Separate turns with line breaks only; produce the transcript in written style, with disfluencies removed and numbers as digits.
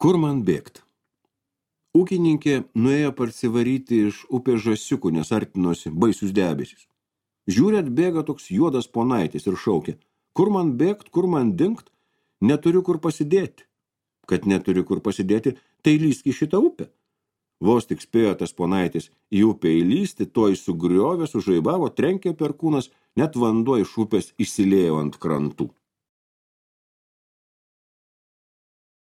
Kur man bėgt? Ūkininkė nuėjo parsivaryti iš upės žąsiukų, nes artinosi baisius debesis. Žiūri, atbėga toks juodas ponaitis ir šaukė: kur man bėgt, kur man dingt, neturiu kur pasidėti. Kad neturiu kur pasidėti, tai lįsk į šitą upę. Vos tik spėjo tas ponaitis į upę įlysti, tuoj sugriovė, sužaibavo, trenkė per kūnas, net vanduo iš upės išsiliejo ant krantų.